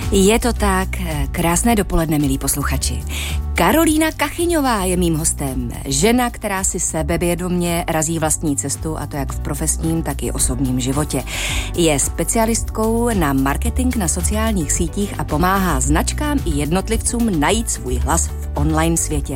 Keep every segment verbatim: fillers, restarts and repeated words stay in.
Je to tak, krásné dopoledne, milí posluchači. Karolína Kachyňová je mým hostem. Žena, která si sebevědomě razí vlastní cestu, a to jak v profesním, tak i osobním životě. Je specialistkou na marketing na sociálních sítích a pomáhá značkám i jednotlivcům najít svůj hlas v online světě.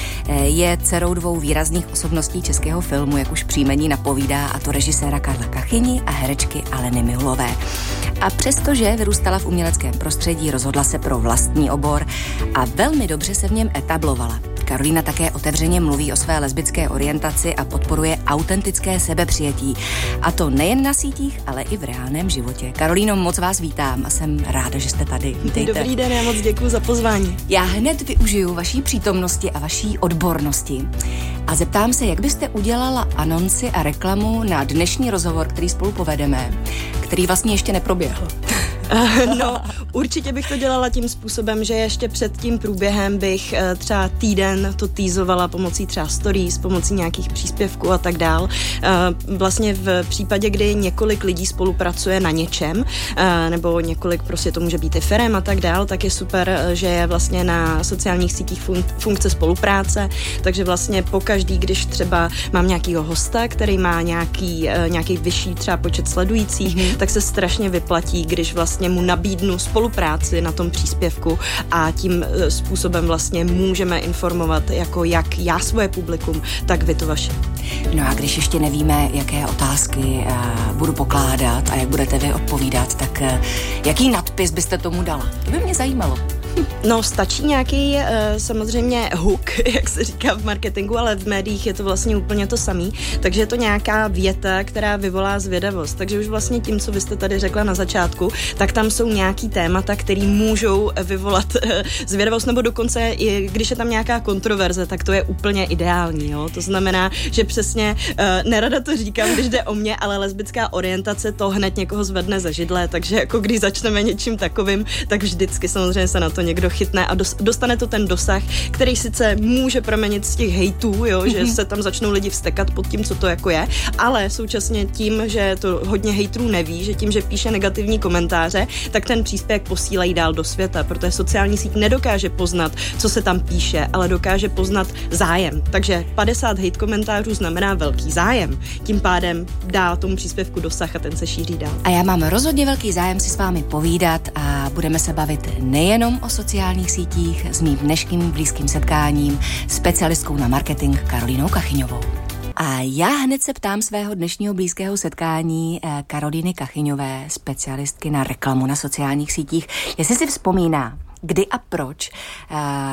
Je dcerou dvou výrazných osobností českého filmu, jak už příjmení napovídá, a to režiséra Karla Kachyni a herečky Aleny Mihulové. A přestože vyrůstala v uměleckém prostředí, rozhodla se pro vlastní obor a velmi dobře se v něm etablovala. Karolína také otevřeně mluví o své lesbické orientaci a podporuje autentické sebepřijetí. A to nejen na sítích, ale i v reálném životě. Karolíno, moc vás vítám a jsem ráda, že jste tady. Vítejte. Dobrý den, já moc děkuji za pozvání. Já hned využiju vaší přítomnosti a vaší odbornosti a zeptám se, jak byste udělala anonci a reklamu na dnešní rozhovor, který spolu povedeme, který vlastně ještě neproběhl. No, určitě bych to dělala tím způsobem, že ještě před tím průběhem bych třeba týden to týzovala pomocí třeba stories, pomocí nějakých příspěvků a tak dál. Vlastně v případě, kdy několik lidí spolupracuje na něčem, nebo několik, prostě to může být i firem a tak dál, tak je super, že je vlastně na sociálních sítích fun- funkce spolupráce, takže vlastně pokaždý, když třeba mám nějakýho hosta, který má nějaký, nějaký vyšší třeba počet sledujících, mm-hmm. tak se strašně vyplatí, když vlastně mu nabídnu spolupráci na tom příspěvku a tím způsobem vlastně můžeme informovat jako jak já svoje publikum, tak vy to vaše. No a když ještě nevíme, jaké otázky uh, budu pokládat a jak budete vy odpovídat, tak uh, jaký nadpis byste tomu dala? To by mě zajímalo. No, stačí nějaký uh, samozřejmě hook, jak se říká v marketingu, ale v médiích je to vlastně úplně to samý, takže je to nějaká věta, která vyvolá zvědavost. Takže už vlastně tím, co vy jste tady řekla na začátku, tak tam jsou nějaký témata, které můžou vyvolat uh, zvědavost, nebo dokonce, i když je tam nějaká kontroverze, tak to je úplně ideální, jo? To znamená, že přesně, uh, nerada to říkám, když jde o mě, ale lesbická orientace to hned někoho zvedne ze židle, takže jako když začneme něčím takovým, tak vždycky samozřejmě se na to někdo chytne a dostane to ten dosah, který sice může proměnit z těch hejtů, jo, mm-hmm. že se tam začnou lidi vztekat pod tím, co to jako je, ale současně tím, že to hodně hejtrů neví, že tím, že píše negativní komentáře, tak ten příspěvek posílají dál do světa, protože sociální síť nedokáže poznat, co se tam píše, ale dokáže poznat zájem. Takže padesát hejt komentářů znamená velký zájem. Tím pádem dá tomu příspěvku dosah a ten se šíří dál. A já mám rozhodně velký zájem si s vámi povídat a budeme se bavit nejenom o sociálních sítích s mým dnešním blízkým setkáním, specialistkou na marketing Karolínou Kachyňovou. A já hned se ptám svého dnešního blízkého setkání Karolíny Kachyňové, specialistky na reklamu na sociálních sítích, jestli si vzpomíná, kdy a proč uh,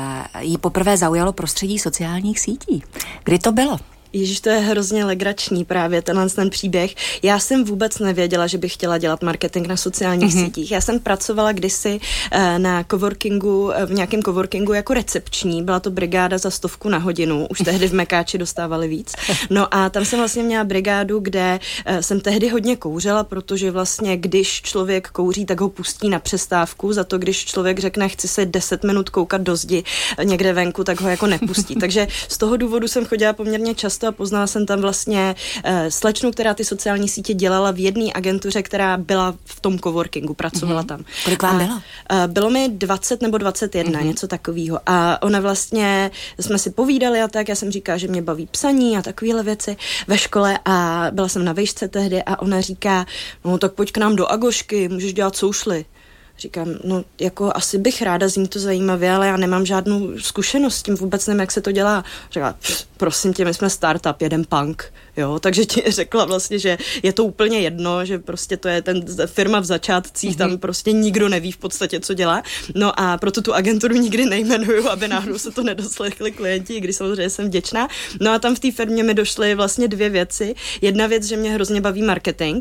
jí poprvé zaujalo prostředí sociálních sítí. Kdy to bylo? Ježiš, to je hrozně legrační právě tenhle ten příběh. Já jsem vůbec nevěděla, že bych chtěla dělat marketing na sociálních mm-hmm. sítích. Já jsem pracovala kdysi uh, na coworkingu, v nějakém coworkingu jako recepční. Byla to brigáda za stovku na hodinu. Už tehdy v Mekáči dostávali víc. No a tam jsem vlastně měla brigádu, kde uh, jsem tehdy hodně kouřila, protože vlastně když člověk kouří, tak ho pustí na přestávku. Za to, když člověk řekne, chci se deset minut koukat do zdi někde venku, tak ho jako nepustí. Takže z toho důvodu jsem chodila poměrně často a poznala jsem tam vlastně uh, slečnu, která ty sociální sítě dělala v jedné agentuře, která byla v tom coworkingu, pracovala mm-hmm. tam. Kolik vám bylo? Uh, bylo mi dvacet nebo dvacet jedna, mm-hmm. něco takového. A ona vlastně, jsme si povídali a tak, já jsem říkala, že mě baví psaní a takovéhle věci ve škole a byla jsem na vejšce tehdy a ona říká, no tak pojď k nám do Agošky, můžeš dělat soušly. Říkám, no jako asi bych ráda, zní to zajímavě, ale já nemám žádnou zkušenost s tím, vůbec nevím, jak se to dělá. Říkala, prosím tě, my jsme startup, jeden punk, jo, takže ti řekla vlastně, že je to úplně jedno, že prostě to je ten firma v začátcích, mm-hmm. tam prostě nikdo neví v podstatě, co dělá. No a proto tu agenturu nikdy nejmenuju, aby náhodou se to nedoslechli klienti, i když samozřejmě jsem vděčná. No a tam v té firmě mi došly vlastně dvě věci. Jedna věc, že mě hrozně baví marketing,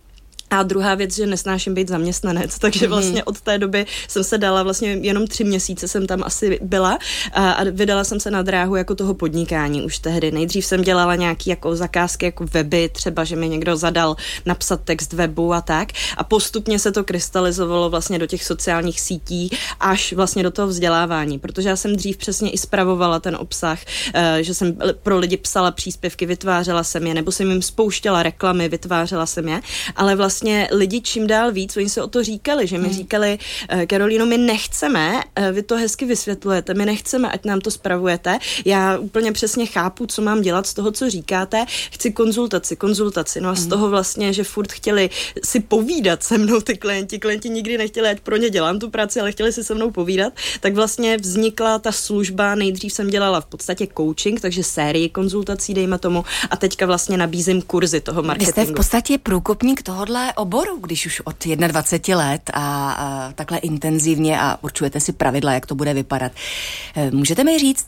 a druhá věc, že nesnáším být zaměstnanec, takže vlastně od té doby jsem se dala, vlastně jenom tři měsíce jsem tam asi byla a, a vydala jsem se na dráhu jako toho podnikání už tehdy. Nejdřív jsem dělala nějaký jako zakázky jako weby, třeba, že mi někdo zadal napsat text webu a tak a postupně se to krystalizovalo vlastně do těch sociálních sítí až vlastně do toho vzdělávání, protože já jsem dřív přesně i spravovala ten obsah, že jsem pro lidi psala příspěvky, vytvářela jsem je, nebo jsem jim spouštěla reklamy, vytvářela jsem je, ale vlastně vlastně lidi čím dál víc, oni se o to říkali, že mi hmm. říkali, Karolíno, my nechceme, vy to hezky vysvětlujete, my nechceme, ať nám to spravujete, já úplně přesně chápu, co mám dělat z toho, co říkáte, chci konzultaci, konzultaci, no a z hmm. toho vlastně, že furt chtěli si povídat se mnou ty klienti, klienti nikdy nechtěli, ať pro ně dělám tu práci, ale chtěli si se mnou povídat, tak vlastně vznikla ta služba, nejdřív jsem dělala v podstatě coaching, takže sérii konzultací, dejme tomu, a teďka vlastně nabízím kurzy toho marketingu. Vy jste v podstatě průkopník tohodle oboru, když už od dvacet jedna let a, a takhle intenzivně a určujete si pravidla, jak to bude vypadat. Můžete mi říct,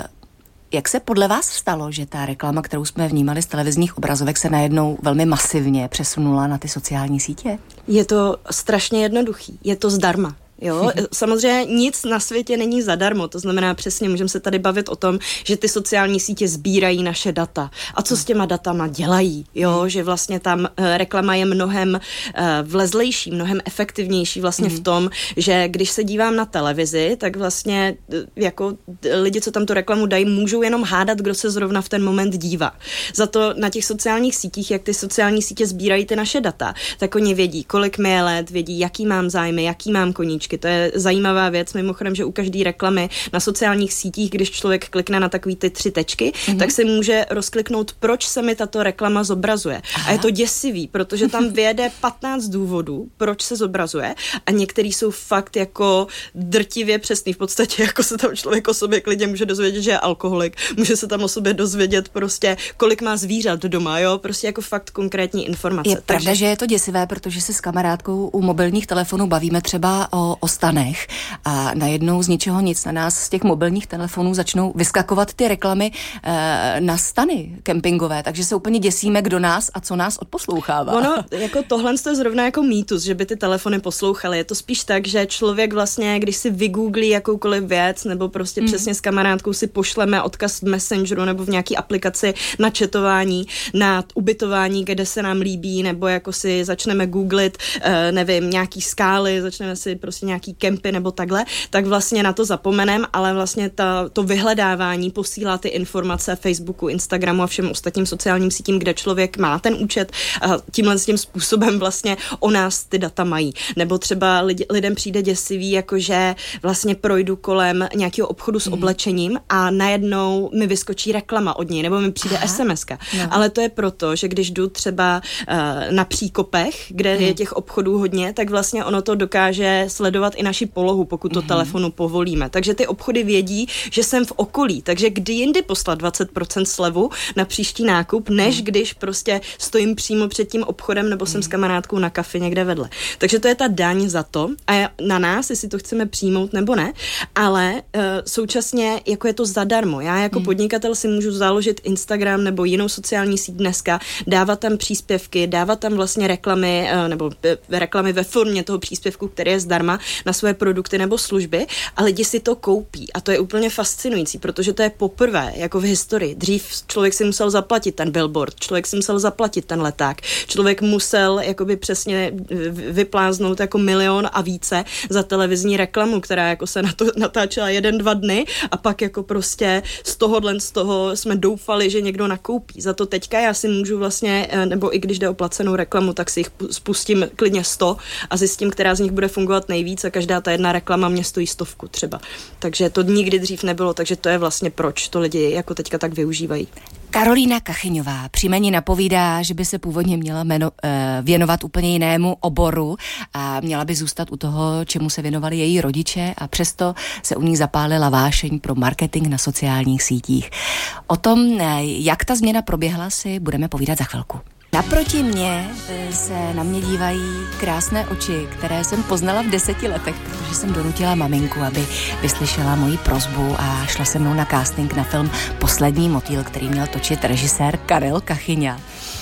jak se podle vás stalo, že ta reklama, kterou jsme vnímali z televizních obrazovek, se najednou velmi masivně přesunula na ty sociální sítě? Je to strašně jednoduchý. Je to zdarma. Jo, samozřejmě nic na světě není zadarmo, to znamená přesně, můžeme se tady bavit o tom, že ty sociální sítě sbírají naše data. A co s těma datama dělají, jo, že vlastně tam uh, reklama je mnohem uh, vlezlejší, mnohem efektivnější vlastně mm. v tom, že když se dívám na televizi, tak vlastně uh, jako lidi, co tam tu reklamu dají, můžou jenom hádat, kdo se zrovna v ten moment dívá. Za to na těch sociálních sítích, jak ty sociální sítě sbírají ty naše data, tak oni vědí, kolik mi je let, vědí, jaký mám zájmy, jaký mám koníčky. To je zajímavá věc, mimochodem, že u každé reklamy na sociálních sítích, když člověk klikne na takový ty tři tečky, mm-hmm. tak se může rozkliknout, proč se mi tato reklama zobrazuje. Aha. A je to děsivý, protože tam vyjede patnáct důvodů, proč se zobrazuje a některý jsou fakt jako drtivě přesný. V podstatě jako se tam člověk o sobě klidně může dozvědět, že je alkoholik, může se tam o sobě dozvědět prostě, kolik má zvířat doma, jo, prostě jako fakt konkrétní informace. Je pravda, Takže... že je to děsivé, protože se s kamarádkou u mobilních telefonů bavíme třeba o o stanech a najednou z ničeho nic na nás z těch mobilních telefonů začnou vyskakovat ty reklamy e, na stany kempingové, takže se úplně děsíme, kdo nás a co nás odposlouchává. Ono, jako tohle je zrovna jako mýtus, že by ty telefony poslouchaly. Je to spíš tak, že člověk vlastně, když si vygooglí jakoukoliv věc, nebo prostě mm. přesně s kamarádkou si pošleme odkaz v Messengeru nebo v nějaký aplikaci na chatování, na ubytování, kde se nám líbí, nebo jako si začneme googlit, e, nevím, nějaký skály, začneme si prostě nějaký kempy nebo takhle, tak vlastně na to zapomenem, ale vlastně ta, to vyhledávání posílá ty informace Facebooku, Instagramu a všem ostatním sociálním sítím, kde člověk má ten účet a tímhle s tím způsobem vlastně o nás ty data mají. Nebo třeba lidi, lidem přijde děsivý, jakože vlastně projdu kolem nějakého obchodu s mm. oblečením a najednou mi vyskočí reklama od něj, nebo mi přijde es em eska. No. Ale to je proto, že když jdu třeba uh, na Příkopech, kde mm. je těch obchodů hodně, tak vlastně ono to dokáže sledovat i naši polohu, pokud to mm-hmm. telefonu povolíme. Takže ty obchody vědí, že jsem v okolí. Takže kdy jindy poslat dvacet procent slevu na příští nákup, než mm. když prostě stojím přímo před tím obchodem nebo mm. jsem s kamarádkou na kafi někde vedle. Takže to je ta daň za to a na nás, jestli to chceme přijmout nebo ne, ale uh, současně jako je to zadarmo. Já jako mm. podnikatel si můžu založit Instagram nebo jinou sociální síť dneska, dávat tam příspěvky, dávat tam vlastně reklamy uh, nebo uh, reklamy ve formě toho příspěvku, který je zdarma, na své produkty nebo služby a lidi si to koupí a to je úplně fascinující, protože to je poprvé jako v historii. Dřív člověk si musel zaplatit ten billboard, člověk si musel zaplatit ten leták, člověk musel jakoby přesně vypláznout jako milion a více za televizní reklamu, která jako se na to natáčela jeden, dva dny a pak jako prostě z tohohle z toho jsme doufali, že někdo nakoupí. Za to teďka já si můžu vlastně, nebo i když jde o placenou reklamu, tak si jich spustím klidně sto a zjistím, která z nich bude fungovat nejvíc a každá ta jedna reklama mě stojí stovku třeba. Takže to nikdy dřív nebylo, takže to je vlastně proč to lidi jako teďka tak využívají. Karolína Kachyňová příjmení napovídá, že by se původně měla jmeno, eh, věnovat úplně jinému oboru a měla by zůstat u toho, čemu se věnovali její rodiče a přesto se u ní zapálila vášeň pro marketing na sociálních sítích. O tom, eh, jak ta změna proběhla, si budeme povídat za chvilku. Naproti mně se na mě dívají krásné oči, které jsem poznala v deseti letech, protože jsem donutila maminku, aby vyslyšela moji prosbu a šla se mnou na casting na film Poslední motýl, který měl točit režisér Karel Kachyňa.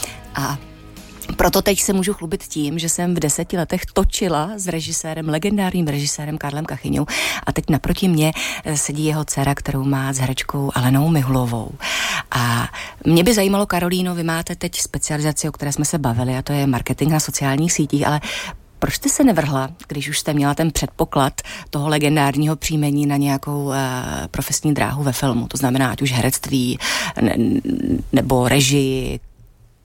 A proto teď se můžu chlubit tím, že jsem v deseti letech točila s režisérem, legendárním režisérem Karlem Kachyňou a teď naproti mě sedí jeho dcera, kterou má s herečkou Alenou Mihulovou. A mě by zajímalo, Karolíno, vy máte teď specializaci, o které jsme se bavili, a to je marketing na sociálních sítích, ale proč jste se nevrhla, když už jste měla ten předpoklad toho legendárního příjmení na nějakou uh, profesní dráhu ve filmu? To znamená, ať už herectví ne, nebo režii,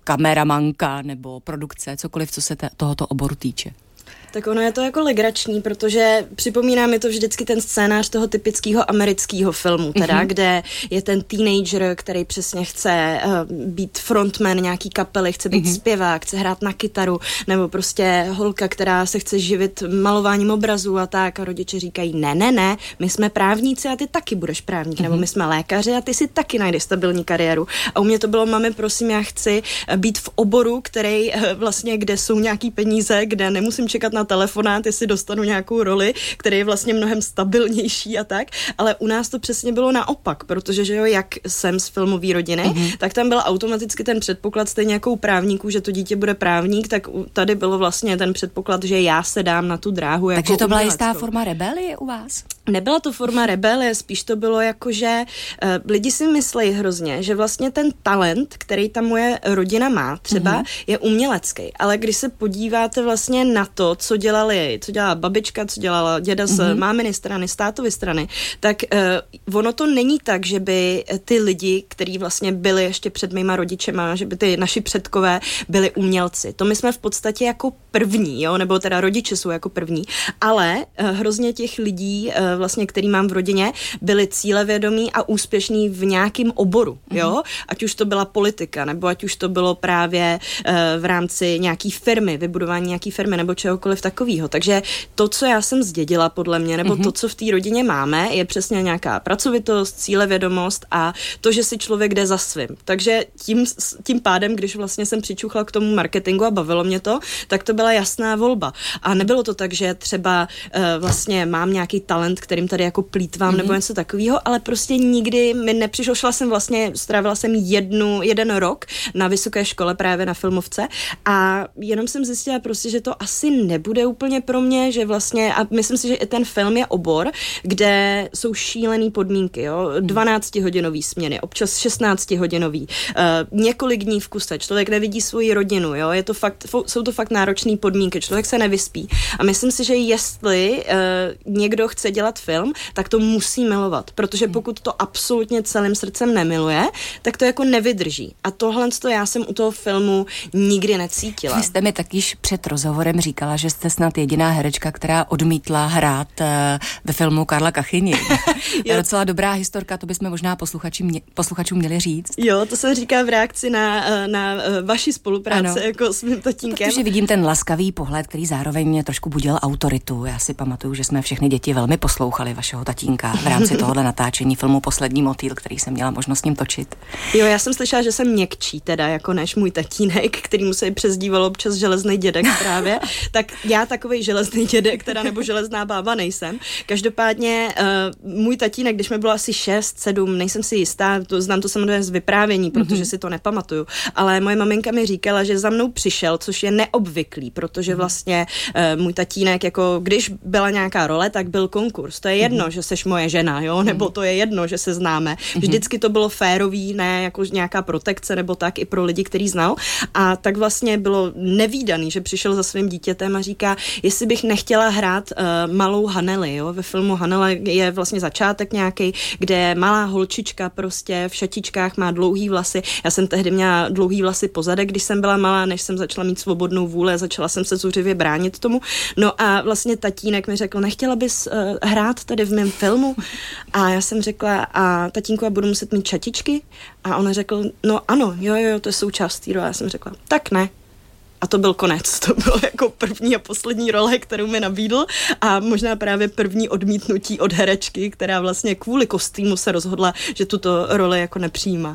kameramanka nebo produkce, cokoliv, co se te, tohoto oboru týče? Tak ono je to jako legrační, protože připomíná mi to vždycky ten scénář toho typického amerického filmu, teda, mm-hmm. kde je ten teenager, který přesně chce uh, být frontman nějaký kapely, chce být mm-hmm. zpěvák, chce hrát na kytaru, nebo prostě holka, která se chce živit malováním obrazů a tak, a rodiče říkají, ne, ne, ne, my jsme právníci a ty taky budeš právník, mm-hmm. nebo my jsme lékaři a ty si taky najdeš stabilní kariéru. A u mě to bylo, mami, prosím, já chci být v oboru, který uh, vlastně, kde jsou nějaký peníze, kde nemusím čekat na telefonát, jestli dostanu nějakou roli, který je vlastně mnohem stabilnější a tak, ale u nás to přesně bylo naopak, protože, že jo, jak jsem z filmové rodiny, mm-hmm. tak tam byl automaticky ten předpoklad stejně jako u právníků, že to dítě bude právník, tak tady bylo vlastně ten předpoklad, že já se dám na tu dráhu. Takže jako to byla jistá forma rebelie u vás? Nebyla to forma rebelie, spíš to bylo jako, že uh, lidi si myslejí hrozně, že vlastně ten talent, který ta moje rodina má, třeba mm-hmm. je umělecký, ale když se podíváte vlastně na to, co dělali, co dělala babička, co dělala děda z mm-hmm. máminy strany, z tátovy strany, tak uh, ono to není tak, že by ty lidi, kteří vlastně byli ještě před mýma rodičema, že by ty naši předkové byli umělci. To my jsme v podstatě jako první, jo, nebo teda rodiče jsou jako první, ale uh, hrozně těch lidí, uh, vlastně, který mám v rodině, byli cílevědomí a úspěšní v nějakém oboru, mm-hmm. jo, ať už to byla politika, nebo ať už to bylo právě uh, v rámci nějaký firmy, vybudování nějaký firmy, nebo čehokoliv takového. Takže to, co já jsem zdědila podle mě, nebo mm-hmm. to, co v té rodině máme, je přesně nějaká pracovitost, cílevědomost a to, že si člověk jde za svým. Takže tím, tím pádem, když vlastně jsem přičuchla k tomu marketingu a bavilo mě to, tak to byla jasná volba. A nebylo to tak, že třeba uh, vlastně mám nějaký talent, kterým tady jako plýtvám mm-hmm. nebo něco takového, ale prostě nikdy mi nepřišlo. Šla jsem vlastně, strávila jsem jednu, jeden rok na vysoké škole právě na filmovce a jenom jsem zjistila prostě, že to asi nebude úplně pro mě, že vlastně, a myslím si, že i ten film je obor, kde jsou šílený podmínky, jo, dvanáctihodinový směny, občas šestnáctihodinový, uh, několik dní v kuse, člověk nevidí svoji rodinu, jo, je to fakt, jsou to fakt náročné podmínky, člověk se nevyspí a myslím si, že jestli uh, někdo chce dělat film, tak to musí milovat, protože pokud to absolutně celým srdcem nemiluje, tak to jako nevydrží. A tohle to já jsem u toho filmu nikdy necítila. Vy jste mi takyž před rozhovorem říkala, že jste snad jediná herečka, která odmítla hrát uh, ve filmu Karla Kachyni. To je docela dobrá historka, to bychom možná posluchačům, posluchačům měli říct. Jo, to jsem říká v reakci na, na vaši spolupráci ano. jako s mým tatínkem. Protože vidím ten laskavý pohled, který zároveň mě trošku budil autoritu. Já si pamatuju, že jsme všechny děti velmi poslouchali vašeho tatínka v rámci tohohle natáčení filmu Poslední motýl, který jsem měla možnost s ním točit. Jo, já jsem slyšela, že jsem měkčí teda, jako než můj tatínek, který mu se přezdívalo občas železný dědek právě, tak já takovej železný dědek, teda nebo železná bába nejsem. Každopádně uh, můj tatínek, když mi bylo asi šest, sedm, nejsem si jistá, to znám to samozřejmě z vyprávění, protože mm-hmm. si to nepamatuju, ale moje maminka mi říkala, že za mnou přišel, což je neobvyklý, protože vlastně uh, můj tatínek, jako když byla nějaká role, tak byl konkurs. To je jedno, mm-hmm. že seš moje žena, jo, nebo to je jedno, že se známe. Vždycky to bylo férový, ne jako nějaká protekce nebo tak i pro lidi, který znal. A tak vlastně bylo nevídaný, že přišel za svým dítětem a říká, jestli bych nechtěla hrát uh, malou Haneli, jo, ve filmu Hanela je vlastně začátek nějaký, kde malá holčička prostě v šatičkách má dlouhý vlasy. Já jsem tehdy měla dlouhý vlasy pozadek, když jsem byla malá, než jsem začala mít svobodnou vůli a začala jsem se zuřivě bránit tomu. No a vlastně tatínek mi řekl, nechtěla bys uh, hrát tady v mém filmu? A já jsem řekla, a tatínku, a budu muset mít šatičky? A on řekl, no ano, jo, jo, to je součást týru. A já jsem řekla, tak ne. A to byl konec. To bylo jako první a poslední role, kterou mi nabídl a možná právě první odmítnutí od herečky, která vlastně kvůli kostýmu se rozhodla, že tuto roli jako nepřijímá.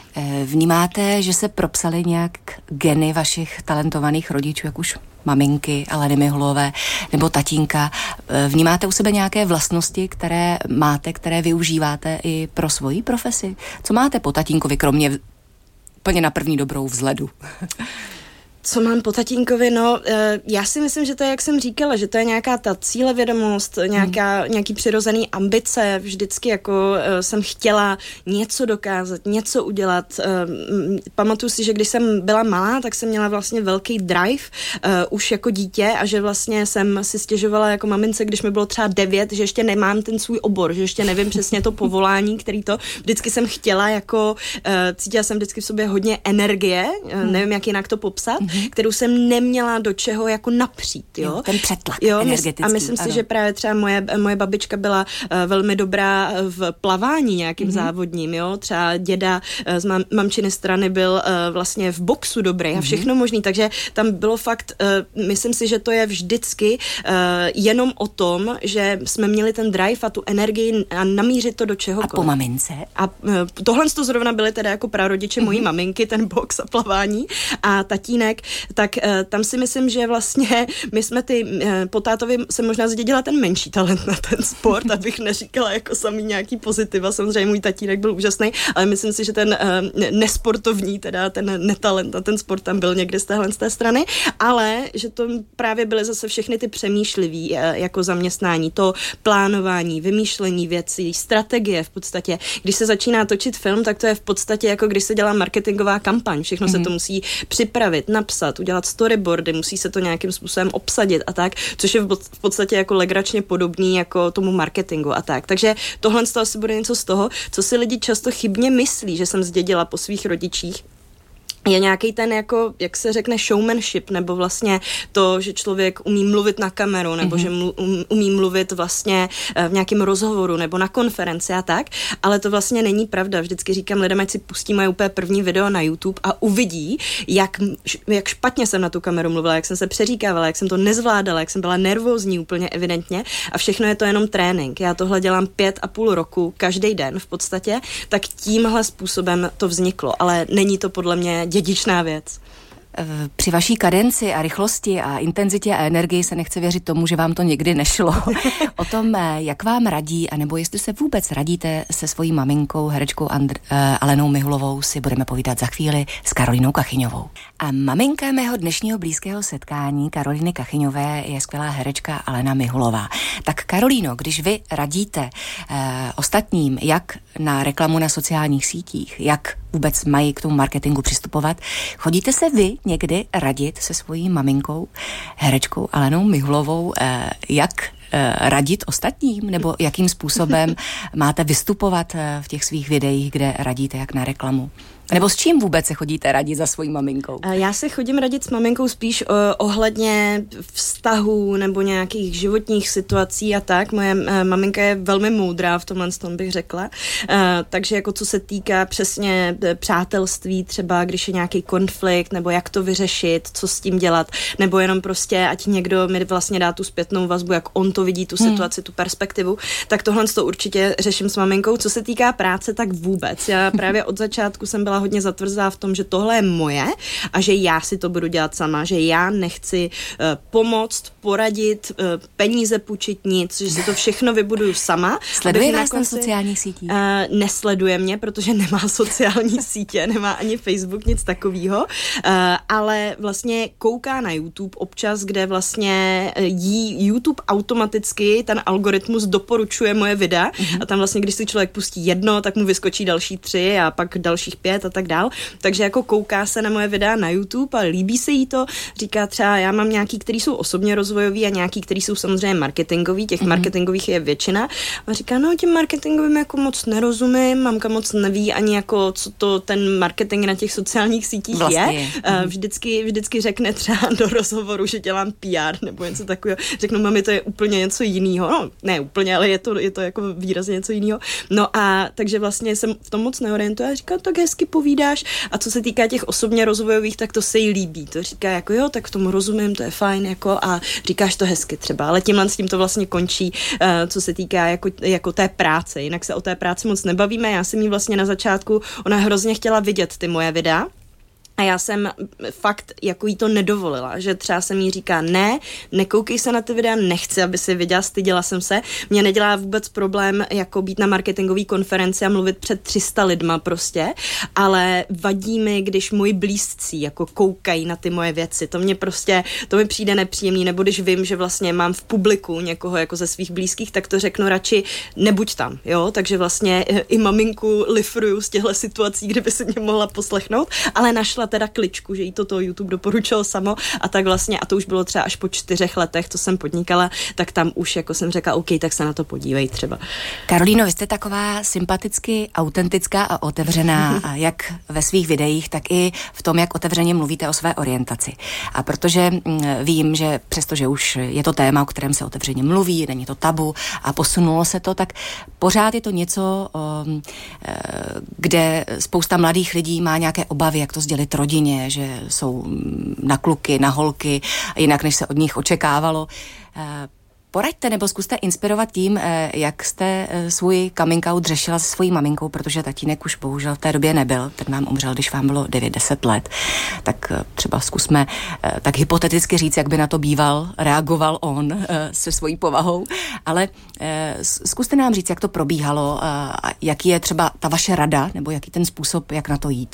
Vnímáte, že se propsaly nějak geny vašich talentovaných rodičů, jak už maminky Aleny Miholové nebo tatínka? Vnímáte u sebe nějaké vlastnosti, které máte, které využíváte i pro svoji profesi? Co máte po tatínkovi, kromě úplně na první dobrou vzhledu? Co mám po tatínkovi? No, já si myslím, že to je, jak jsem říkala, že to je nějaká ta cílevědomost, nějaká, hmm. nějaký přirozený ambice. Vždycky jako jsem chtěla něco dokázat, něco udělat. Pamatuju si, že když jsem byla malá, tak jsem měla vlastně velký drive už jako dítě a že vlastně jsem si stěžovala jako mamince, když mi bylo třeba devět, že ještě nemám ten svůj obor, že ještě nevím přesně to povolání, který to vždycky jsem chtěla jako, cítila jsem vždycky v sobě hodně energie, hmm. nevím, jak jinak to popsat, mm-hmm. kterou jsem neměla do čeho jako napřít, jo. jo ten přetlak jo, energetický. A myslím ano. si, že právě třeba moje, moje babička byla uh, velmi dobrá v plavání nějakým mm-hmm. závodním, jo. Třeba děda uh, z mam, mamčiny strany byl uh, vlastně v boxu dobrý mm-hmm. a všechno možný, takže tam bylo fakt, uh, myslím si, že to je vždycky uh, jenom o tom, že jsme měli ten drive a tu energii a namířit to do čeho. A po mamince? A uh, tohle to zrovna byly teda jako prarodiče mm-hmm. mojí maminky, ten box a plavání a tatínek, tak uh, tam si myslím, že vlastně my jsme ty, uh, po tátovi jsem možná zdědila ten menší talent na ten sport, abych neříkala jako samý nějaký pozitiva, samozřejmě můj tatínek byl úžasný, ale myslím si, že ten uh, nesportovní, teda ten netalent na ten sport tam byl někde z téhle z té strany, ale že to právě byly zase všechny ty přemýšlivý uh, jako zaměstnání, to plánování, vymýšlení věcí, strategie v podstatě. Když se začíná točit film, tak to je v podstatě jako když se dělá marketingová kampaň, všechno mm-hmm. se to musí připravit, napsat, udělat storyboardy, musí se to nějakým způsobem obsadit a tak, což je v podstatě jako legračně podobný jako tomu marketingu a tak. Takže tohle z toho asi bude něco z toho, co si lidi často chybně myslí, že jsem zdědila po svých rodičích. Je nějaký ten jako, jak se řekne, showmanship, nebo vlastně to, že člověk umí mluvit na kameru, nebo mm-hmm. že mlu, um, umí mluvit vlastně v nějakém rozhovoru, nebo na konferenci a tak, ale to vlastně není pravda. Vždycky říkám lidem, ať si pustí moje úplně první video na YouTube a uvidí, jak, jak špatně jsem na tu kameru mluvila, jak jsem se přeříkávala, jak jsem to nezvládala, jak jsem byla nervózní úplně evidentně a všechno je to jenom trénink. Já tohle dělám pět a půl roku, každý den v podstatě, tak tímhle způsobem to vzniklo, ale není to podle mě dědičná věc. Při vaší kadenci a rychlosti a intenzitě a energii se nechce věřit tomu, že vám to nikdy nešlo. O tom, jak vám radí, anebo jestli se vůbec radíte se svojí maminkou, herečkou Andr- uh, Alenou Mihulovou, si budeme povídat za chvíli s Karolínou Kachyňovou. A maminka mého dnešního blízkého setkání, Karolíny Kachyňové, je skvělá herečka Alena Mihulová. Tak Karolíno, když vy radíte uh, ostatním, jak na reklamu na sociálních sítích, jak vůbec mají k tomu marketingu přistupovat, chodíte se vy někdy radit se svojí maminkou, herečkou Alenou Mihulovou, eh, jak eh, radit ostatním, nebo jakým způsobem máte vystupovat eh, v těch svých videích, kde radíte jak na reklamu? Nebo s čím vůbec se chodíte radit za svojí maminkou? Já se chodím radit s maminkou spíš o, ohledně vztahů nebo nějakých životních situací a tak. Moje uh, maminka je velmi moudrá v tomhle tom, bych řekla. Uh, takže jako co se týká přesně přátelství, třeba když je nějaký konflikt, nebo jak to vyřešit, co s tím dělat, nebo jenom prostě, ať někdo mi vlastně dá tu zpětnou vazbu, jak on to vidí, tu situaci, hmm. tu perspektivu, tak tohle to určitě řeším s maminkou. Co se týká práce, tak vůbec. Já právě od začátku jsem byla hodně zatvrzá v tom, že tohle je moje a že já si to budu dělat sama, že já nechci uh, pomoct, poradit, uh, peníze půjčit, nic, že si to všechno vybuduju sama. Sleduje vás na sociálních sítích? Uh, nesleduje mě, protože nemá sociální sítě, nemá ani Facebook, nic takového, uh, ale vlastně kouká na YouTube občas, kde vlastně jí YouTube automaticky, ten algoritmus doporučuje moje videa uh-huh. a tam vlastně, když si člověk pustí jedno, tak mu vyskočí další tři a pak dalších pět a tak dál. Takže jako kouká se na moje videa na YouTube a líbí se jí to. Říká třeba, já mám nějaký, který jsou osobně rozvojový a nějaký, který jsou samozřejmě marketingový. Těch mm-hmm. marketingových je většina. A říká, no tím marketingovým jako moc nerozumím, mamka moc neví ani jako, co to ten marketing na těch sociálních sítích vlastně je. Mm-hmm. Vždycky, vždycky řekne třeba do rozhovoru, že dělám P R nebo něco takového. Řeknu, mami, to je úplně něco jiného. No, ne úplně, ale je to, je to jako výrazně něco jiného. No a takže vlastně jsem v tom moc neorientuji a říká, tak hezky povídáš. A co se týká těch osobně rozvojových, tak to se jí líbí. To říká jako jo, tak tomu rozumím, to je fajn, jako a říkáš to hezky třeba. Ale tímhle s tím to vlastně končí, uh, co se týká jako, jako té práce. Jinak se o té práci moc nebavíme. Já jsem jí vlastně na začátku, ona hrozně chtěla vidět ty moje videa. A já jsem fakt jako jí to nedovolila, že třeba jsem jí říká, ne, nekoukej se na ty videa, nechci, aby si viděla, styděla jsem se. Mě nedělá vůbec problém jako být na marketingové konferenci a mluvit před tři sta lidma prostě, ale vadí mi, když moji blízcí jako koukají na ty moje věci. To mě prostě, to mi přijde nepříjemný, nebo když vím, že vlastně mám v publiku někoho jako ze svých blízkých, tak to řeknu radši, nebuď tam, jo, takže vlastně i maminku lifruju z těchto situací, kdyby si mě mohla poslechnout, ale našla teda kličku, že jí to toho YouTube doporučilo samo a tak vlastně, a to už bylo třeba až po čtyřech letech, co jsem podnikala, tak tam už jako jsem řekla, OK, tak se na to podívej třeba. Karolíno, vy jste taková sympaticky autentická a otevřená, jak ve svých videích, tak i v tom, jak otevřeně mluvíte o své orientaci. A protože vím, že přestože už je to téma, o kterém se otevřeně mluví, není to tabu a posunulo se to, tak pořád je to něco, kde spousta mladých lidí má nějaké obavy, jak to sdělit rodině, že jsou na kluky, na holky, jinak než se od nich očekávalo. Poraďte nebo zkuste inspirovat tím, jak jste svůj coming out řešila se svojí maminkou, protože tatínek už bohužel v té době nebyl, ten vám umřel, když vám bylo devět deset let. Tak třeba zkusme tak hypoteticky říct, jak by na to býval, reagoval on se svojí povahou, ale zkuste nám říct, jak to probíhalo a jaký je třeba ta vaše rada, nebo jaký ten způsob, jak na to jít.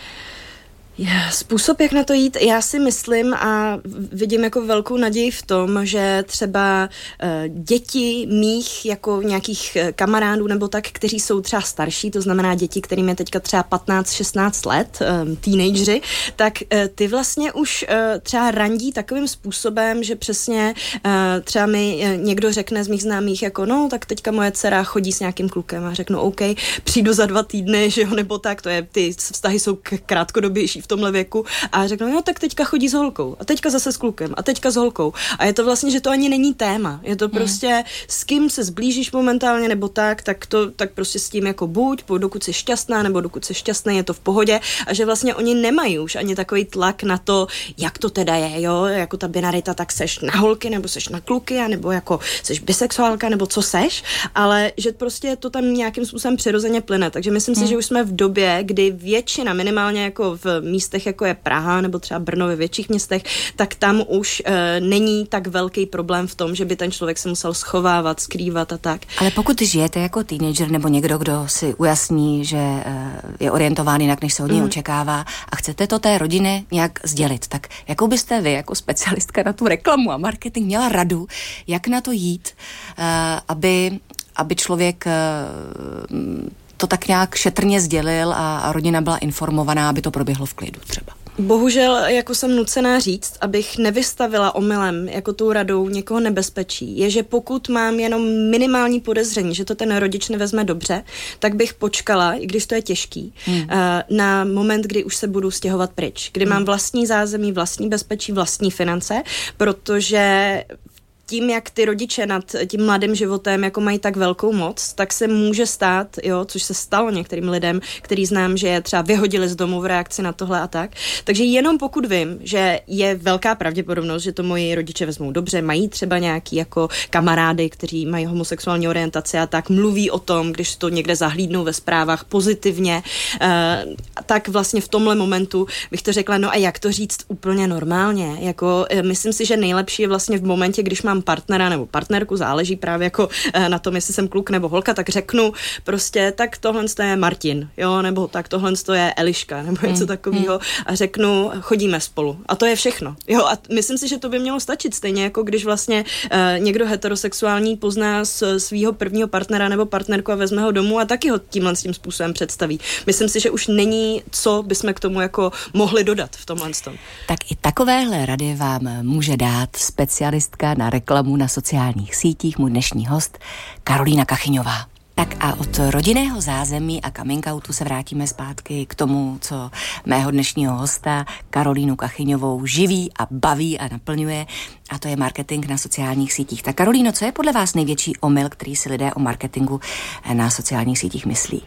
Způsob, jak na to jít, já si myslím a vidím jako velkou naději v tom, že třeba uh, děti mých jako nějakých kamarádů nebo tak, kteří jsou třeba starší, to znamená děti, kterým je teďka třeba patnáct šestnáct let, um, teenageři, tak uh, ty vlastně už uh, třeba randí takovým způsobem, že přesně uh, třeba mi uh, někdo řekne z mých známých jako no, tak teďka moje dcera chodí s nějakým klukem a řeknu OK, přijdu za dva týdny, že jo, nebo tak, to je, ty vztahy jsou k- krátkodobější v tomhle věku a řeknou, no tak teďka chodí s holkou a teďka zase s klukem a teďka s holkou a je to vlastně, že to ani není téma, je to prostě hmm. s kým se zblížíš momentálně nebo tak, tak to, tak prostě s tím jako buď, dokud jsi šťastná nebo dokud jsi šťastný, je to v pohodě a že vlastně oni nemají už ani takový tlak na to, jak to teda je, jo, jako ta binarita, tak seš na holky nebo seš na kluky a nebo jako seš bisexuálka nebo co seš, ale že prostě to tam nějakým způsobem přirozeně plyne, takže myslím hmm. si, že už jsme v době, kdy většina místech jako v místech, jako je Praha nebo třeba Brno ve větších městech, tak tam už e, není tak velký problém v tom, že by ten člověk se musel schovávat, skrývat a tak. Ale pokud žijete jako teenager nebo někdo, kdo si ujasní, že e, je orientován jinak, než se od něj mm. očekává a chcete to té rodině nějak sdělit, tak jakou byste vy jako specialistka na tu reklamu a marketing měla radu, jak na to jít, e, aby, aby člověk e, to tak nějak šetrně sdělil a, a rodina byla informovaná, aby to proběhlo v klidu třeba. Bohužel jako jsem nucená říct, abych nevystavila omylem jako tou radou někoho nebezpečí, je, že pokud mám jenom minimální podezření, že to ten rodič nevezme dobře, tak bych počkala, i když to je těžký, hmm. na moment, kdy už se budu stěhovat pryč, kdy hmm. mám vlastní zázemí, vlastní bezpečí, vlastní finance, protože tím, jak ty rodiče nad tím mladým životem jako mají tak velkou moc, tak se může stát, jo, což se stalo některým lidem, který znám, že je třeba vyhodili z domu v reakci na tohle a tak. Takže jenom pokud vím, že je velká pravděpodobnost, že to moji rodiče vezmou dobře, mají třeba nějaký jako kamarády, kteří mají homosexuální orientaci a tak mluví o tom, když to někde zahlídnou ve zprávách pozitivně, eh, tak vlastně v tomhle momentu bych to řekla, no a jak to říct úplně normálně, jako eh, myslím si, že nejlepší je vlastně v momentě, když mám partnera nebo partnerku, záleží právě jako na tom, jestli jsem kluk nebo holka, tak řeknu prostě, tak tohle je Martin, jo, nebo tak tohle je Eliška, nebo něco mm, takového mm. a řeknu, chodíme spolu. A to je všechno. Jo, a myslím si, že to by mělo stačit, stejně jako když vlastně uh, někdo heterosexuální pozná svého prvního partnera nebo partnerku a vezme ho domů a taky ho tímhle s tím způsobem představí. Myslím si, že už není, co bychom k tomu jako mohli dodat v tomhle tom. Tak i takovéhle rady vám může dát specialistka na reklamu na sociálních sítích, můj dnešní host Karolína Kachyňová. Tak a od rodinného zázemí a coming outu se vrátíme zpátky k tomu, co mého dnešního hosta Karolínu Kachyňovou živí a baví a naplňuje, a to je marketing na sociálních sítích. Tak Karolíno, co je podle vás největší omyl, který si lidé o marketingu na sociálních sítích myslí?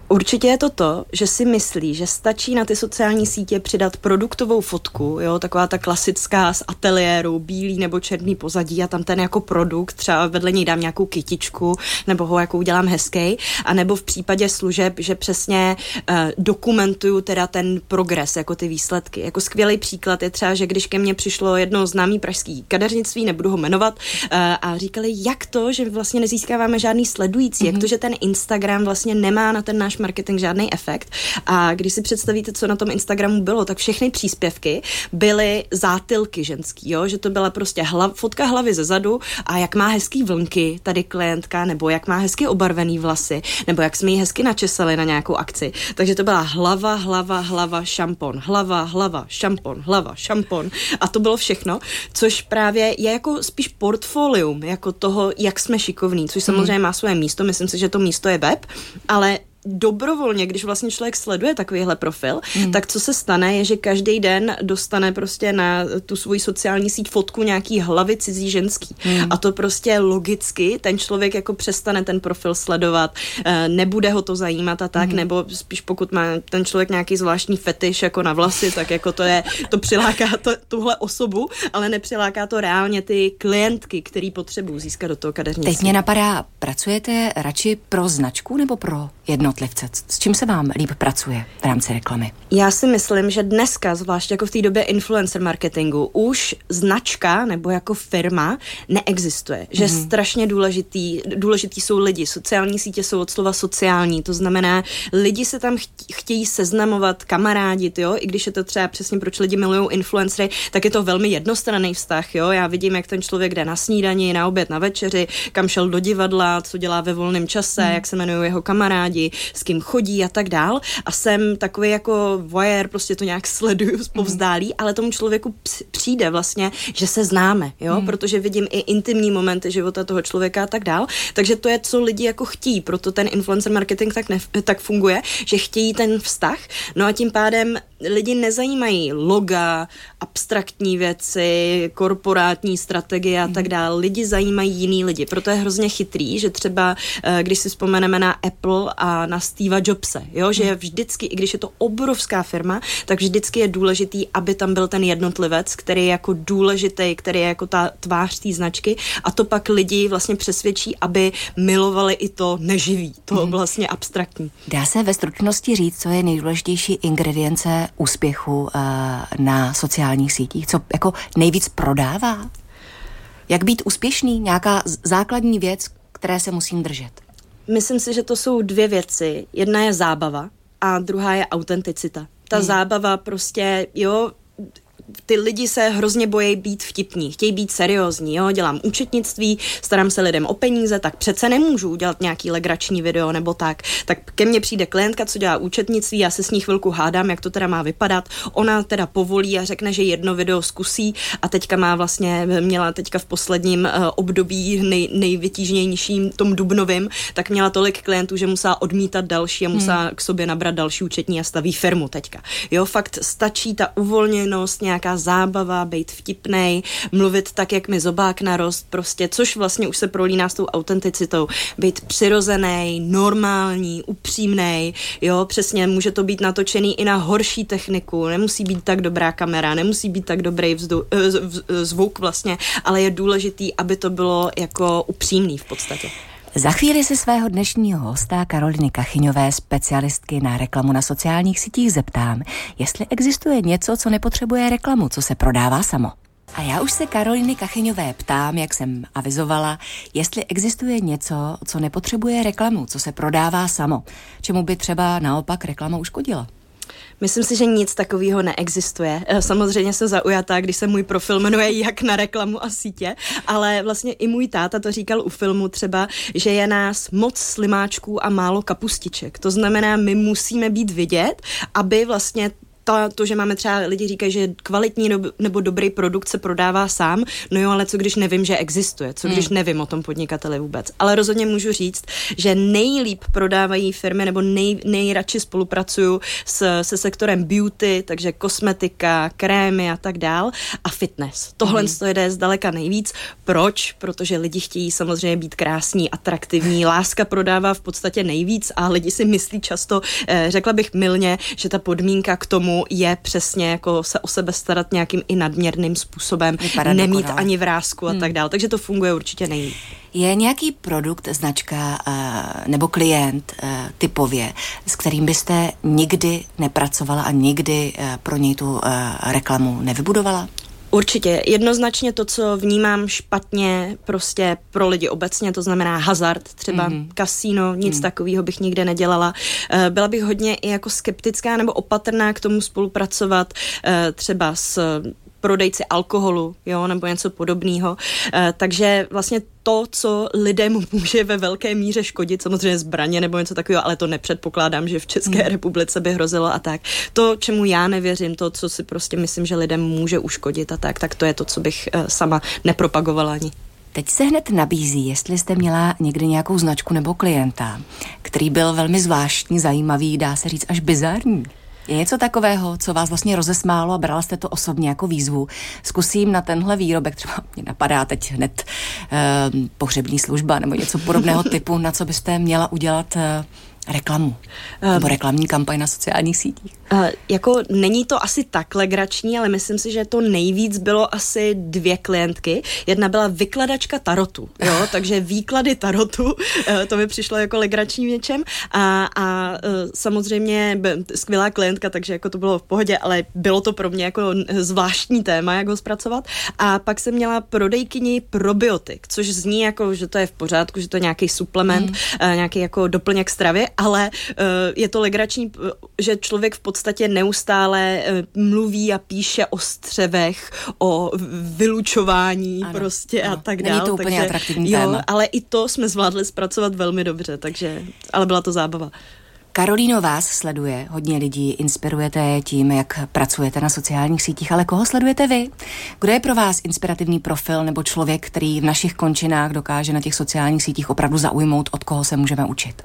Určitě je to to, že si myslí, že stačí na ty sociální sítě přidat produktovou fotku, jo, taková ta klasická z ateliéru, bílý nebo černý pozadí a tam ten jako produkt, třeba vedle něj dám nějakou kytičku, nebo ho jako udělám hezký, a nebo v případě služeb, že přesně uh, dokumentuju teda ten progres, jako ty výsledky. Jako skvělý příklad je třeba, že když ke mně přišlo jedno známý pražský kadeřnictví, nebudu ho jmenovat, uh, a říkali, jak to, že vlastně nezískáváme žádný sledující, mm-hmm. jak to, že ten Instagram vlastně nemá na ten náš marketing žádný efekt. A když si představíte, co na tom Instagramu bylo, tak všechny příspěvky byly zátylky ženský, jo? Že to byla prostě hlav, fotka hlavy ze zadu a jak má hezký vlnky tady klientka, nebo jak má hezky obarvený vlasy, nebo jak jsme ji hezky načesali na nějakou akci. Takže to byla hlava, hlava, hlava, šampon, hlava, hlava, šampon, hlava, šampon. A to bylo všechno, což právě je jako spíš portfolium, jako toho, jak jsme šikovní, což samozřejmě má svoje místo, myslím si, že to místo je web, ale dobrovolně, když vlastně člověk sleduje takovýhle profil, hmm. tak co se stane, je, že každý den dostane prostě na tu svoji sociální síť fotku nějaký hlavy cizí ženský. Hmm. A to prostě logicky ten člověk jako přestane ten profil sledovat, nebude ho to zajímat a tak, hmm. nebo spíš pokud má ten člověk nějaký zvláštní fetiš jako na vlasy, tak jako to je, to přiláká to, tuhle osobu, ale nepřiláká to reálně ty klientky, který potřebují získat do toho kadeřnictví. Teď mě napadá, pracujete radši pro značku nebo pro jednotlivce? S čím se vám líp pracuje v rámci reklamy? Já si myslím, že dneska, zvlášť jako v té době influencer marketingu, už značka nebo jako firma neexistuje. Že mm. strašně důležitý, důležitý jsou lidi. Sociální sítě jsou od slova sociální, to znamená, lidi se tam chtějí seznamovat, kamarádit, jo, i když je to třeba přesně proč lidi milují influencery, tak je to velmi jednostranný vztah, jo. Já vidím, jak ten člověk jde na snídani, na oběd, na večeři, kam šel do divadla, co dělá ve volném čase, mm. jak se jmenují jeho kamarádi, s kým chodí a tak dál. A jsem takový jako voyeur, prostě to nějak sleduju zpovzdálí, mm. ale tomu člověku přijde vlastně, že se známe, jo, mm. protože vidím i intimní momenty života toho člověka a tak dál. Takže to je, co lidi jako chtějí, proto ten influencer marketing tak, ne, tak funguje, že chtějí ten vztah. No a tím pádem lidi nezajímají loga, abstraktní věci, korporátní strategie a tak dále. Lidi zajímají jiný lidi. Proto je hrozně chytrý, že třeba, když si vzpomeneme na Apple a na Steva Jobse, jo, že je vždycky, i když je to obrovská firma, tak vždycky je důležitý, aby tam byl ten jednotlivec, který je jako důležitý, který je jako ta tvář té značky, a to pak lidi vlastně přesvědčí, aby milovali i to neživý, to vlastně abstraktní. Dá se ve stručnosti říct, co je nejdůležitější ingredience úspěchu uh, na sociálních sítích? Co jako nejvíc prodává? Jak být úspěšný? Nějaká základní věc, které se musím držet? Myslím si, že to jsou dvě věci. Jedna je zábava a druhá je autenticita. Ta hmm. zábava prostě, jo, ty lidi se hrozně bojí být vtipní, chtějí být seriózní, jo, dělám účetnictví, starám se lidem o peníze, tak přece nemůžu udělat nějaký legrační video nebo tak. Tak ke mně přijde klientka, co dělá účetnictví, já se s ní chvilku hádám, jak to teda má vypadat. Ona teda povolí a řekne, že jedno video zkusí, a teďka má vlastně, měla teďka v posledním uh, období nej, nejvytížnějším tom dubnovým, tak měla tolik klientů, že musela odmítat další a musela hmm. k sobě nabrat další účetní a staví firmu teďka. Jo, fakt stačí ta uvolněnost, nějaká zábava, být vtipnej, mluvit tak, jak mi zobák narost, prostě, což vlastně už se prolíná s tou autenticitou. Být přirozený, normální, upřímnej, jo, přesně, může to být natočený i na horší techniku, nemusí být tak dobrá kamera, nemusí být tak dobrý vzdu, zvuk vlastně, ale je důležitý, aby to bylo jako upřímný v podstatě. Za chvíli se svého dnešního hosta Karoliny Kachyňové, specialistky na reklamu na sociálních sítích, zeptám, jestli existuje něco, co nepotřebuje reklamu, co se prodává samo. A já už se Karoliny Kachyňové ptám, jak jsem avizovala, jestli existuje něco, co nepotřebuje reklamu, co se prodává samo, čemu by třeba naopak reklama uškodila. Myslím si, že nic takového neexistuje. Samozřejmě jsem zaujatá, když se můj profil jmenuje Jak na reklamu a sítě, ale vlastně i můj táta to říkal u filmu třeba, že je nás moc slimáčků a málo kapustiček. To znamená, my musíme být vidět, aby vlastně to, to, že máme třeba lidi říkají, že kvalitní nebo dobrý produkt se prodává sám, no jo, ale co když nevím, že existuje, co když hmm. nevím o tom podnikateli vůbec. Ale rozhodně můžu říct, že nejlíp prodávají firmy nebo nej, nejradši spolupracuju s, se sektorem beauty, takže kosmetika, krémy a tak dál a fitness. Tohle hmm. to jde zdaleka nejvíc. Proč? Protože lidi chtějí samozřejmě být krásní, atraktivní, láska prodává v podstatě nejvíc a lidi si myslí často, řekla bych mylně, že ta podmínka k tomu je přesně jako se o sebe starat nějakým i nadměrným způsobem, nemít ani vrásku a hmm. tak dále. Takže to funguje určitě nejvíc. Je nějaký produkt, značka nebo klient typově, s kterým byste nikdy nepracovala a nikdy pro něj tu reklamu nevybudovala? Určitě. Jednoznačně to, co vnímám špatně prostě pro lidi obecně, to znamená hazard, třeba mm. kasíno, nic mm. takového bych nikde nedělala. Byla bych hodně i jako skeptická nebo opatrná k tomu spolupracovat třeba s prodejci alkoholu, jo, nebo něco podobného. Takže vlastně to, co lidem může ve velké míře škodit, samozřejmě zbraně nebo něco takového, ale to nepředpokládám, že v České hmm. republice by hrozilo a tak. To, čemu já nevěřím, to, co si prostě myslím, že lidem může uškodit a tak, tak to je to, co bych uh, sama nepropagovala ani. Teď se hned nabízí, jestli jste měla někdy nějakou značku nebo klienta, který byl velmi zvláštní, zajímavý, dá se říct až bizarní. Je něco takového, co vás vlastně rozesmálo a brala jste to osobně jako výzvu? Zkusím na tenhle výrobek, třeba mě napadá teď hned eh, pohřební služba nebo něco podobného typu, na co byste měla udělat eh, reklamu nebo reklamní kampaň na sociálních sítích. Uh, jako není to asi tak legrační, ale myslím si, že to nejvíc bylo asi dvě klientky. Jedna byla vykladačka tarotu, jo, takže výklady tarotu, uh, to mi přišlo jako legrační v něčem a, a uh, samozřejmě skvělá klientka, takže jako to bylo v pohodě, ale bylo to pro mě jako zvláštní téma, jak ho zpracovat. A pak jsem měla prodejkyni probiotik, což zní jako, že to je v pořádku, že to je nějaký suplement, mm. uh, nějaký jako doplněk stravy, ale uh, je to legrační, že člověk v podstatě neustále uh, mluví a píše o střevech, o vylučování ano, prostě ano. a tak dále. Není to úplně takže, atraktivní jo, téma. Ale i to jsme zvládli zpracovat velmi dobře, takže, ale byla to zábava. Karolíno, vás sleduje hodně lidí, inspirujete je tím, jak pracujete na sociálních sítích, ale koho sledujete vy? Kdo je pro vás inspirativní profil nebo člověk, který v našich končinách dokáže na těch sociálních sítích opravdu zaujmout, od koho se můžeme učit?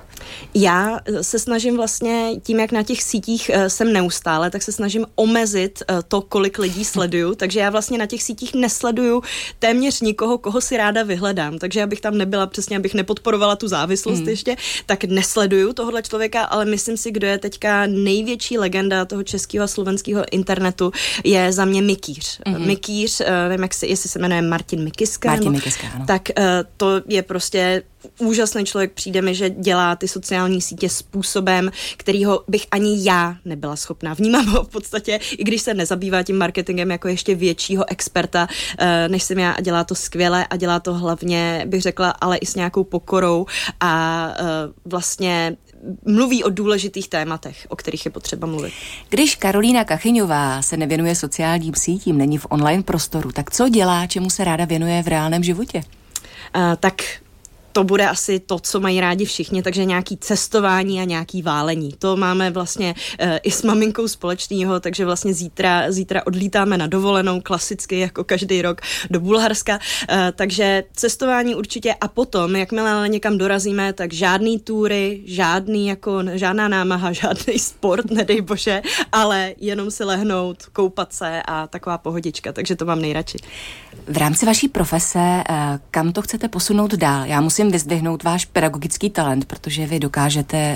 Já se snažím vlastně tím, jak na těch sítích jsem neustále, tak se snažím omezit to, kolik lidí sleduju, takže já vlastně na těch sítích nesleduju téměř nikoho, koho si ráda vyhledám, takže abych tam nebyla přesně, abych nepodporovala tu závislost hmm. ještě, tak nesleduju tohohle člověka, ale myslím si, kdo je teďka největší legenda toho českého a slovenského internetu, je za mě Mikýř. Mm-hmm. Mikýř, nevím, jak se, jestli se jmenuje Martin Mikiska. Martin nebo, Mikiska, ano. Tak to je prostě úžasný člověk, přijde mi, že dělá ty sociální sítě způsobem, kterýho bych ani já nebyla schopná. Vnímám ho v podstatě, i když se nezabývá tím marketingem jako ještě většího experta, než jsem já, a dělá to skvěle a dělá to hlavně, bych řekla, ale i s nějakou pokorou a vlastně mluví o důležitých tématech, o kterých je potřeba mluvit. Když Karolína Kachyňová se nevěnuje sociálním sítím, není v online prostoru, tak co dělá, čemu se ráda věnuje v reálném životě? Uh, tak to bude asi to, co mají rádi všichni, takže nějaký cestování a nějaký válení. To máme vlastně e, i s maminkou společného, takže vlastně zítra, zítra odlítáme na dovolenou, klasicky jako každý rok do Bulharska, e, takže cestování určitě a potom, jakmile někam dorazíme, tak žádný túry, žádný jako, žádná námaha, žádný sport, nedej bože, ale jenom si lehnout, koupat se a taková pohodička, takže to mám nejradši. V rámci vaší profese, kam to chcete posunout dál? Já musím vyzdvihnout váš pedagogický talent, protože vy dokážete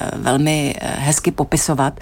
velmi hezky popisovat,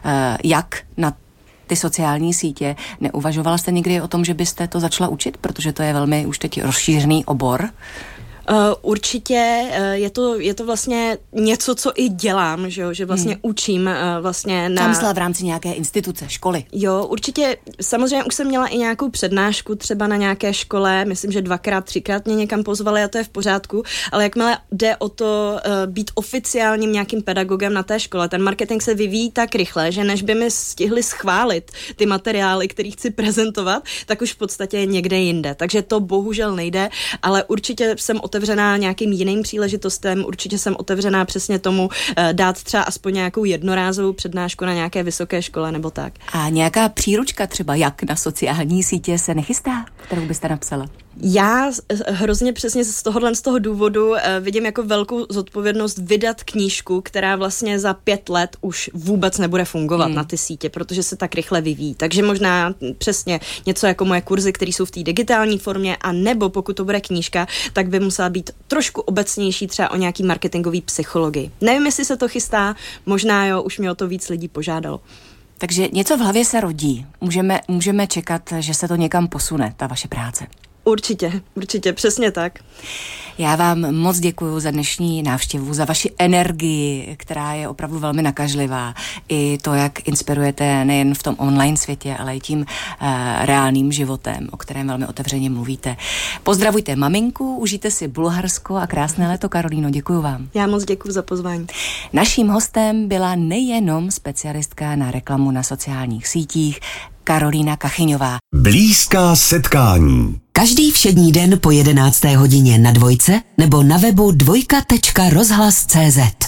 jak na ty sociální sítě. Neuvažovala jste někdy o tom, že byste to začala učit, protože to je velmi už teď rozšířený obor? Uh, určitě uh, je, to, je to vlastně něco, co i dělám, že, že vlastně hmm. učím uh, vlastně na... Myslela v rámci nějaké instituce, školy. Jo, určitě, samozřejmě už jsem měla i nějakou přednášku třeba na nějaké škole, myslím, že dvakrát, třikrát mě někam pozvali a to je v pořádku, ale jakmile jde o to uh, být oficiálním nějakým pedagogem na té škole, ten marketing se vyvíjí tak rychle, že než by mi stihli schválit ty materiály, které chci prezentovat, tak už v podstatě je někde jinde, takže to bohužel nejde, ale určitě jsem otevřená nějakým jiným příležitostem, určitě jsem otevřená přesně tomu dát třeba aspoň nějakou jednorázovou přednášku na nějaké vysoké škole nebo tak. A nějaká příručka třeba, jak na sociální sítě se nechystá, kterou byste napsala? Já hrozně přesně z tohohle z toho důvodu vidím jako velkou zodpovědnost vydat knížku, která vlastně za pět let už vůbec nebude fungovat hmm. na ty sítě, protože se tak rychle vyvíjí. Takže možná přesně něco jako moje kurzy, které jsou v té digitální formě, a nebo pokud to bude knížka, tak by musela být trošku obecnější třeba o nějaký marketingový psychologii. Nevím, jestli se to chystá, možná jo, už mě o to víc lidí požádalo. Takže něco v hlavě se rodí. Můžeme, můžeme čekat, že se to někam posune, ta vaše práce. Určitě, určitě, přesně tak. Já vám moc děkuju za dnešní návštěvu, za vaši energii, která je opravdu velmi nakažlivá. I to, jak inspirujete nejen v tom online světě, ale i tím uh, reálným životem, o kterém velmi otevřeně mluvíte. Pozdravujte maminku, užijte si Bulharsko a krásné léto, Karolíno, děkuju vám. Já moc děkuju za pozvání. Naším hostem byla nejenom specialistka na reklamu na sociálních sítích, Karolína Kachyňová. Blízká setkání. Každý všední den po jedenácté hodině na Dvojce nebo na webu dvojka tečka rozhlas tečka cé zet.